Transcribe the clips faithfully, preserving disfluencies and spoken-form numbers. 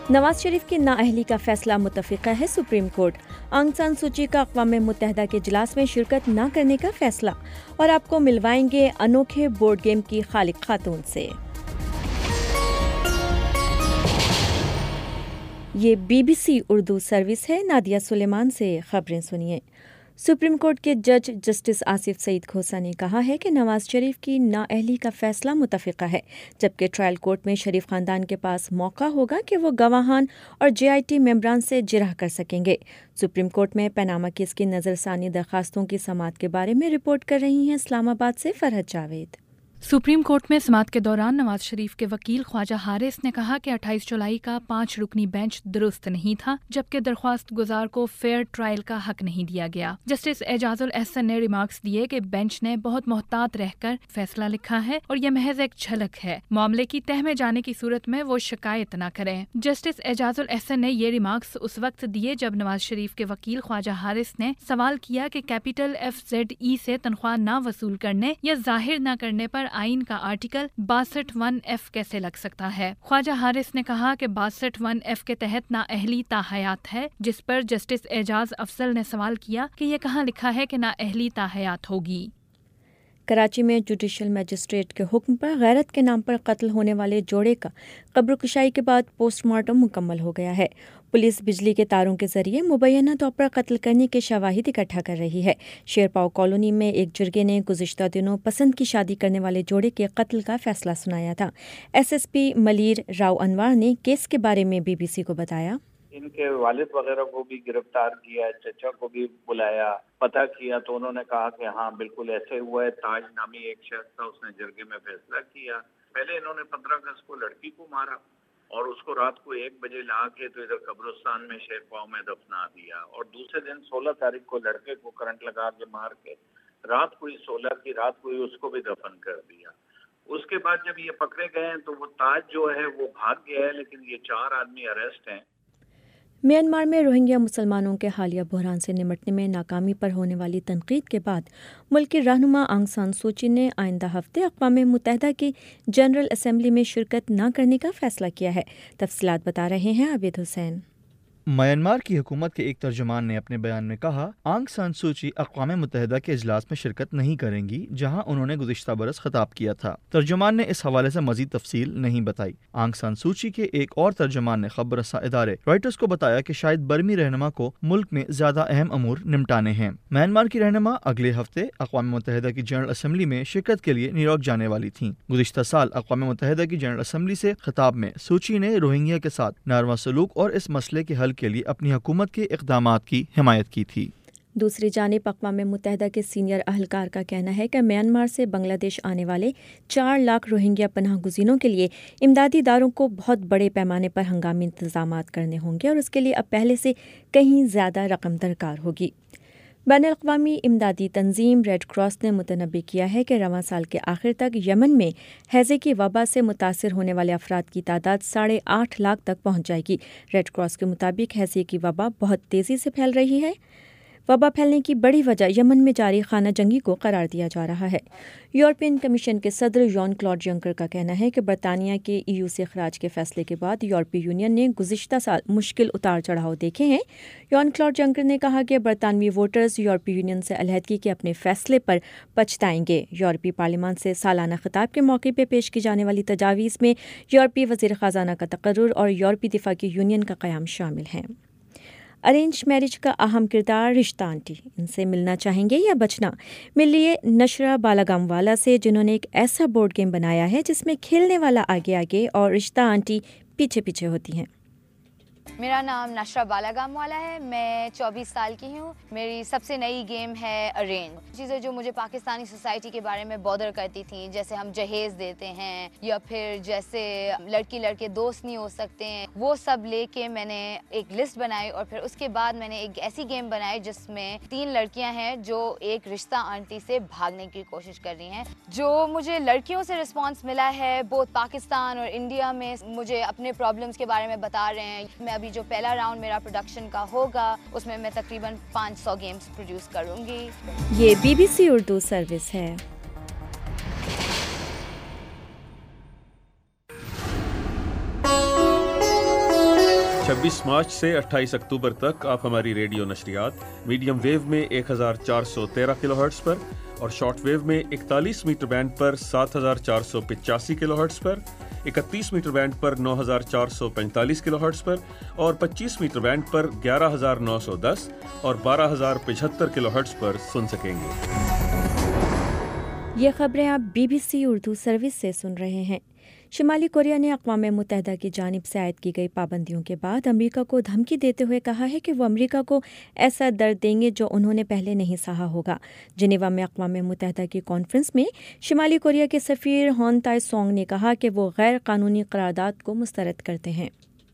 नवाज शरीफ की नाअहली का फैसला मुतफ़िक़ा है सुप्रीम कोर्ट। आंग सान सूची का अक़वाम मुत्तहिदा के इजलास में शिरकत न करने का फैसला। और आपको मिलवाएंगे अनोखे बोर्ड गेम की खालिक खातून से। ये बीबीसी उर्दू सर्विस है। नादिया सुलेमान से खबरें सुनिए। सुप्रीम कोर्ट के जज जस्टिस आसिफ सईद खोसा ने कहा है कि नवाज शरीफ की नाअहली का फैसला मुतफ़िक़ा है, जबकि ट्रायल कोर्ट में शरीफ खानदान के पास मौका होगा कि वो गवाहान और जे आई टी मेंबरान से जिरह कर सकेंगे। सुप्रीम कोर्ट में पनामा केस की नज़रसानी दरखास्तों की समाअत के बारे में रिपोर्ट कर रही हैं इस्लामाबाद से फरहत जावेद। सुप्रीम कोर्ट में समाअत के दौरान नवाज शरीफ के वकील ख्वाजा हारिस ने कहा कि अट्ठाईस जुलाई का पाँच रुकनी बेंच दुरुस्त नहीं था, जबकि दरख्वास्त गुजार को फेयर ट्रायल का हक नहीं दिया गया। जस्टिस एजाजुल एहसन ने रिमार्क्स दिए कि बेंच ने बहुत मोहतात रहकर फैसला लिखा है और यह महज एक झलक है। मामले की तह में जाने की सूरत में वो शिकायत न करें। जस्टिस एजाजुल एहसन ने ये रिमार्क्स उस वक्त दिए जब नवाज शरीफ के वकील ख्वाजा हारिस ने सवाल किया कि कैपिटल एफ जेड ई से तनख्वाह न वसूल करने या जाहिर न करने पर आइन का आर्टिकल बासठ वन एफ कैसे लग सकता है। ख्वाजा हारिस ने कहा कि बासठ वन एफ के तहत नाअहली ताहयात है, जिस पर जस्टिस एजाज अफजल ने सवाल किया कि यह कहाँ लिखा है कि नाअहली ताहयात होगी। कराची में जुडिशल मजिस्ट्रेट के हुक्म पर गैरत के नाम पर कत्ल होने वाले जोड़े का कब्रकुशाई के बाद पोस्टमार्टम मुकम्मल हो गया है। पुलिस बिजली के तारों के जरिए मुबैना तौर पर कत्ल करने के शवाहिद इकट्ठा कर रही है। शेरपाव कॉलोनी में एक जुर्गे ने गुज़िश्ता दिनों पसंद की शादी करने वाले जोड़े के कत्ल का फैसला सुनाया था। S S P Malir Rao Anwar ने केस के बारे में बी बी सी को बताया। इनके वालिद वगैरह को भी गिरफ्तार किया, चचा को भी बुलाया, पता किया तो उन्होंने कहा कि हाँ बिल्कुल ऐसे हुआ है। ताज नामी एक शख्स था, उसने जरगे में फैसला किया। पहले इन्होंने पंद्रह अगस्त को लड़की को मारा और उसको रात को एक बजे ला के तो इधर कब्रिस्तान में शेरपाव में दफना दिया, और दूसरे दिन सोलह तारीख को लड़के को करंट लगा के मार के रात को ही सोलह की रात को ही उसको भी दफन कर दिया। उसके बाद जब ये पकड़े गए तो वो ताज जो है वो भाग गया है, लेकिन ये चार आदमी अरेस्ट हैं। म्यांमार में रोहिंग्या मुसलमानों के हालिया बहरान से निमटने में नाकामी पर होने वाली तनकीद के बाद मुल्क की रहनुमा आंग सान सूची ने आइंदा हफ्ते अक़वाम मुत्तहिदा की जनरल असम्बली में शिरकत न करने का फैसला किया है। तफसीलात बता रहे हैं आबिद हुसैन। म्यांमार की हुकूमत के एक तर्जुमान ने अपने बयान में कहा, आंग सान सूची अक़वाम मुत्तहिदा के इजलास में शिरकत नहीं करेंगी, जहां उन्होंने गुज़िश्ता बरस खिताब किया था। तर्जुमान ने इस हवाले से मजीद तफसील नहीं बताई। आंग सान सूची के एक और तर्जुमान ने खबर रसा इदारे रॉयटर्स को बताया कि शायद बर्मी रहनुमा को मुल्क में ज्यादा अहम अमूर निपटाने हैं। म्यांमार की रहनुमा अगले हफ्ते अक़वाम मुत्तहिदा की जनरल असम्बली में शिरकत के लिए न्यूयॉर्क जाने वाली थी। गुज़िश्ता साल अक़वाम मुत्तहिदा की जनरल असम्बली से खिताब में सूची ने रोहिंग्या के साथ नारवा सलूक और इस मसले के हल के लिए अपनी हुकूमत के इक़दामात की हिमायत की थी। दूसरी जानिब अक़वाम मुत्तहिदा के सीनियर अहलकार का कहना है कि म्यांमार से बांग्लादेश आने वाले चार लाख रोहिंग्या पनाह गुज़ीनों के लिए इमदादी इदारों को बहुत बड़े पैमाने पर हंगामी इंतज़ामात करने होंगे और उसके लिए अब पहले से कहीं ज़्यादा रकम दरकार होगी। बैनुल-अक़वामी इमदादी तंजीम रेड क्रॉस ने मुतनब्बी किया है कि रवां साल के आखिर तक यमन में हैज़े की वबा से मुतासिर होने वाले अफराद की तादाद साढ़े आठ लाख तक पहुँच जाएगी। रेड क्रॉस के मुताबिक हैज़े की वबा बहुत तेज़ी से फैल रही है। वबा फैलने की बड़ी वजह यमन में जारी खाना जंगी को करार दिया जा रहा है। यूरोपियन कमीशन के सदर जॉन क्लॉड जंकर का कहना है कि बरतानिया के ई यू से खराज के फैसले के बाद यूरोपीय यूनियन ने गुज़िश्ता साल मुश्किल उतार चढ़ाव देखे हैं। जॉन क्लॉड जंकर ने कहा कि बरतानवी वोटर्स यूरोपीय यूनियन से अलहदगी के अपने फैसले पर पछताएंगे। यूरोपीय पार्लियामान से सालाना खिताब के मौके पर पेश की जाने वाली तजावीज़ में यूरोपीय वज़ीर ख़ज़ाना का तकर्रुर और यूरोपीय दिफा की यूनियन का क़याम शामिल हैं। अरेंज मैरिज का अहम किरदार रिश्ता आंटी, इनसे मिलना चाहेंगे या बचना? मिलिए नशरा बालागामवाला से, जिन्होंने एक ऐसा बोर्ड गेम बनाया है जिसमें खेलने वाला आगे आगे और रिश्ता आंटी पीछे पीछे होती हैं। मेरा नाम नशरा बालागामवाला है, मैं चौबीस साल की हूँ। मेरी सबसे नई गेम है अरेंज। चीज़ें जो मुझे पाकिस्तानी सोसाइटी के बारे में बॉदर करती थी, जैसे हम जहेज़ देते हैं या फिर जैसे लड़की लड़के दोस्त नहीं हो सकते हैं, वो सब लेके मैंने एक लिस्ट बनाई और फिर उसके बाद मैंने एक ऐसी गेम बनाई जिसमें तीन लड़कियां हैं जो एक रिश्ता आंटी से भागने की कोशिश कर रही हैं। जो मुझे लड़कियों से रिस्पॉन्स मिला है बहुत पाकिस्तान और इंडिया में, मुझे अपने प्रॉब्लम्स के बारे में बता रहे हैं। मैं अभी जो पहला राउंड मेरा प्रोडक्शन का होगा उसमें मैं तकरीबन पाँच सौ गेम्स प्रोड्यूस करूंगी। ये B B C Urdu service है। छब्बीस मार्च से अट्ठाईस अक्टूबर तक आप हमारी रेडियो नशरियात मीडियम वेव में एक हज़ार चार सौ तेरह किलोहर्ट्ज़ पर और शॉर्ट वेव में इकतालीस मीटर बैंड पर सात हज़ार चार सौ पचासी किलोहर्ट्ज़ पर, इकतीस मीटर बैंड पर नौ हज़ार चार सौ पैंतालीस किलोहर्ट्ज़ पर और पच्चीस मीटर बैंड पर ग्यारह हज़ार नौ सौ दस और बारह हज़ार पचहत्तर किलोहर्ट्ज़ पर सुन सकेंगे। ये खबरें आप बीबीसी उर्दू सर्विस से सुन रहे हैं। शुमाली कोरिया ने अक़वाम मुत्तहिदा की जानिब से आयद की गई पाबंदियों के बाद अमरीका को धमकी देते हुए कहा है कि वो अमरीका को ऐसा दर्द देंगे जो उन्होंने पहले नहीं सहा होगा। जिनेवा में अक़वाम मुत्तहिदा की कॉन्फ्रेंस में शुमाली कोरिया के सफ़ीर हॉन ताई सोंग ने कहा कि वो गैर कानूनी करारदाद को मुस्तरद करते हैं।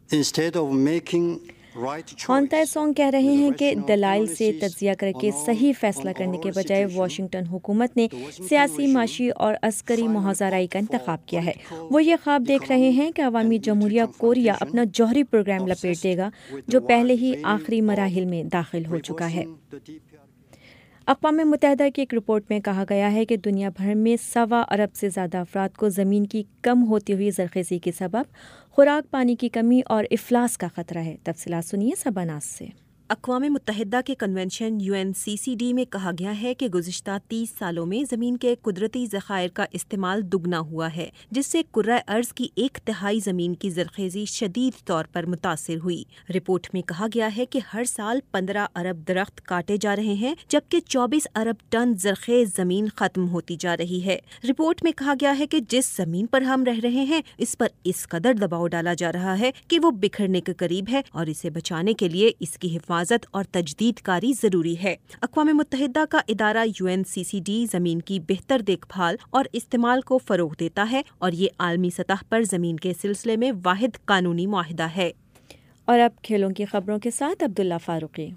हॉन ताई सोंग कह रहे हैं कि दलाइल से तज्जिया करके सही फैसला करने के बजाय वाशिंगटन हुकूमत ने सियासी, माशी और अस्करी मुहाज़राई का इंतखाब किया है। वो ये ख्वाब देख रहे हैं कि अवामी जमहूरिया कोरिया अपना जौहरी प्रोग्राम लपेट देगा जो पहले ही आखिरी मराहिल में दाखिल हो चुका है। अक़वाम मुत्तहिदा की एक रिपोर्ट में कहा गया है कि दुनिया भर में सवा अरब से ज़्यादा अफराद को ज़मीन की कम होती हुई ज़रख़ेज़ी के सबब खुराक, पानी की कमी और इफ़लास का ख़तरा है। तफ़सीलात सुनिए सबनास से। अक़वाम मुत्तहिदा के convention U N C C D में कहा गया है कि गुज़िश्ता तीस सालों में ज़मीन के कुदरती ज़खायर का इस्तेमाल दुगना हुआ है, जिससे कुर्रा अर्ज़ की एक तिहाई ज़मीन की ज़रख़ेज़ी शदीद तौर पर मुतासिर हुई। रिपोर्ट में कहा गया है कि हर साल पंद्रह अरब दरख्त काटे जा रहे हैं, जबकि चौबीस अरब टन ज़रख़ेज़ ज़मीन ख़त्म होती जा रही है। रिपोर्ट में कहा गया है कि जिस ज़मीन पर हम रह रहे हैं इस पर इस कदर दबाव डाला जा रहा है कि वो बिखरने के करीब है और इसे बचाने के लिए इसकी हिफाजत और तजदीद कारी जरूरी है। अक़वाम मुत्तहिदा का इदारा U N C C D ज़मीन की बेहतर देखभाल और इस्तेमाल को फ़रोग़ देता है और ये आलमी सतह पर ज़मीन के सिलसिले में वाहिद कानूनी मुआहिदा है। और अब खेलों की खबरों के साथ अब्दुल्ला फारूकी।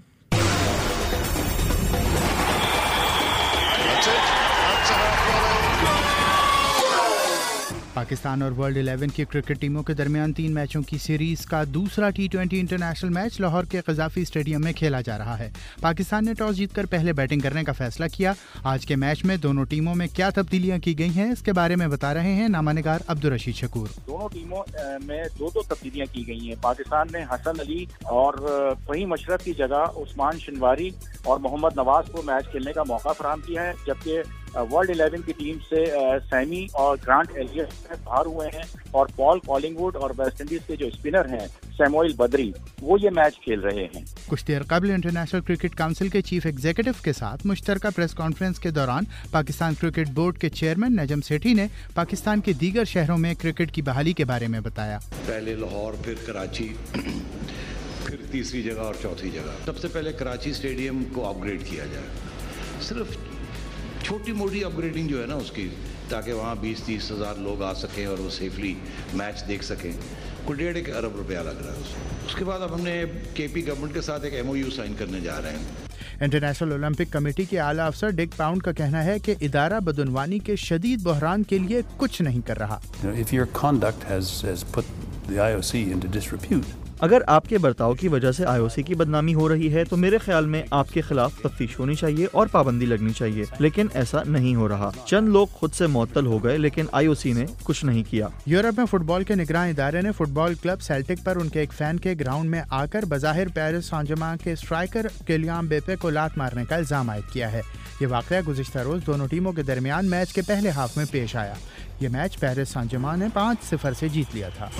पाकिस्तान और वर्ल्ड इलेवन की क्रिकेट टीमों के दरमियान तीन मैचों की सीरीज का दूसरा T twenty international match Lahore के क़ज़ाफ़ी स्टेडियम में खेला जा रहा है। पाकिस्तान ने टॉस जीतकर पहले बैटिंग करने का फैसला किया। आज के मैच में दोनों टीमों में क्या तब्दीलियां की गई हैं, इसके बारे में बता रहे हैं नामानिगार अब्दुल रशीद शकूर। दोनों टीमों में दो दो तब्दीलियां की गई हैं। पाकिस्तान ने हसन अली और फहीम मशरफ की जगह उस्मान शनवारी और मोहम्मद नवाज को मैच खेलने का मौका फराहम किया है, जबकि वर्ल्ड इलेवन की टीम से सैमी और ग्रांट एलियट बाहर हुए हैं और पॉल कॉलिंगवुड और वेस्ट इंडीज के जो स्पिनर हैं सैमुअल बदरी वो ये मैच खेल रहे हैं। कुछ देर कबल इंटरनेशनल क्रिकेट काउंसिल के चीफ एग्जीक्यूटिव के साथ मुश्तरका प्रेस कॉन्फ्रेंस के दौरान पाकिस्तान क्रिकेट बोर्ड के चेयरमैन नजम सेठी ने पाकिस्तान के दीगर शहरों में क्रिकेट की बहाली के बारे में बताया। पहले लाहौर, फिर कराची, फिर तीसरी जगह और चौथी जगह। सबसे पहले कराची स्टेडियम को अपग्रेड किया जाए, सिर्फ छोटी मोटी अपग्रेडिंग जो है ना उसकी, ताकि वहाँ बीस तीस हज़ार लोग आ सकें और वो सेफली मैच देख सकें। कुल डेढ़ एक अरब रुपया लग रहा है उसको। उसके बाद अब हमने के पी गवर्नमेंट के साथ एक एम ओ यू साइन करने जा रहे हैं। इंटरनेशनल ओलंपिक कमेटी के आला अफसर डिक पाउंड का कहना है कि इदारा बदउनवानी के शदीद बहरान के लिए कुछ नहीं कर रहा। If your conduct has, has put the I O C into disrepute, अगर आपके बर्ताव की वजह से आई ओ सी की बदनामी हो रही है तो मेरे ख्याल में आपके खिलाफ तफ्तीश होनी चाहिए और पाबंदी लगनी चाहिए, लेकिन ऐसा नहीं हो रहा। चंद लोग खुद से मुअत्तल हो गए, लेकिन आई ओ सी ने कुछ नहीं किया। यूरोप में फुटबॉल के निगरान इदारे ने फुटबॉल क्लब सेल्टिक पर उनके एक फैन के ग्राउंड में आकर बज़ाहिर पेरिस सां-जर्में के स्ट्राइकर किलियान बेपे को लात मारने का इल्जाम आयद किया है। ये वाक़या गुज़िश्ता रोज़ दोनों टीमों के दरमियान मैच के पहले हाफ में पेश आया। ये मैच पेरिस सां-जर्में ने पाँच सिफर से जीत लिया था।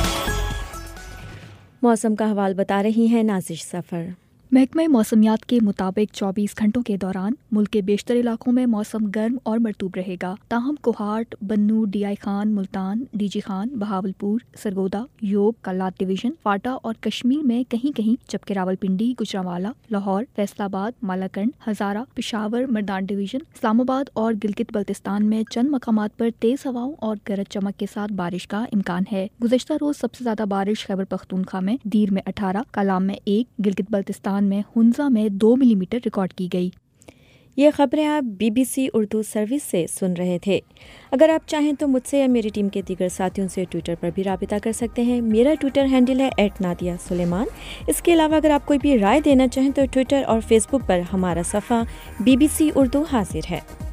मौसम का हवाल बता रही हैं नाजिश सफ़र। महकमा मौसमियात के मुताबिक चौबीस घंटों के दौरान मुल्क के बेशतर इलाकों में मौसम गर्म और मरतूब रहेगा। ताहम Kohat, Bannu, D I Khan, Multan, D G Khan, Bahawalpur, Sargodha, Zhob, Kalat division, FATA और कश्मीर में कहीं कहीं, जबकि रावलपिंडी, गुजरांवाला, लाहौर, फैसलाबाद, मालाकंड, हज़ारा, पेशावर, मर्दान डिवीज़न, इस्लामाबाद और गिलगित बल्तिस्तान में चंद मकामात पर तेज़ हवाओं और गरज चमक के साथ बारिश का इम्कान है। गुज़श्ता रोज़ सबसे ज़्यादा बारिश खैबर पख्तूनख्वा में दीर में अठारह, कलाम में एक, गिलगित बल्तिस्तान में हुंजा में दो मिलीमीटर रिकॉर्ड की गई। ये खबरें आप बीबीसी उर्दू सर्विस से सुन रहे थे। अगर आप चाहें तो मुझसे या मेरी टीम के दीगर साथियों से ट्विटर पर भी राबिता कर सकते हैं। मेरा ट्विटर हैंडल है एट नादिया सुलेमान। इसके अलावा अगर आप कोई भी राय देना चाहें तो ट्विटर और फेसबुक पर हमारा सफ़ा बीबीसी उर्दू हाजिर है।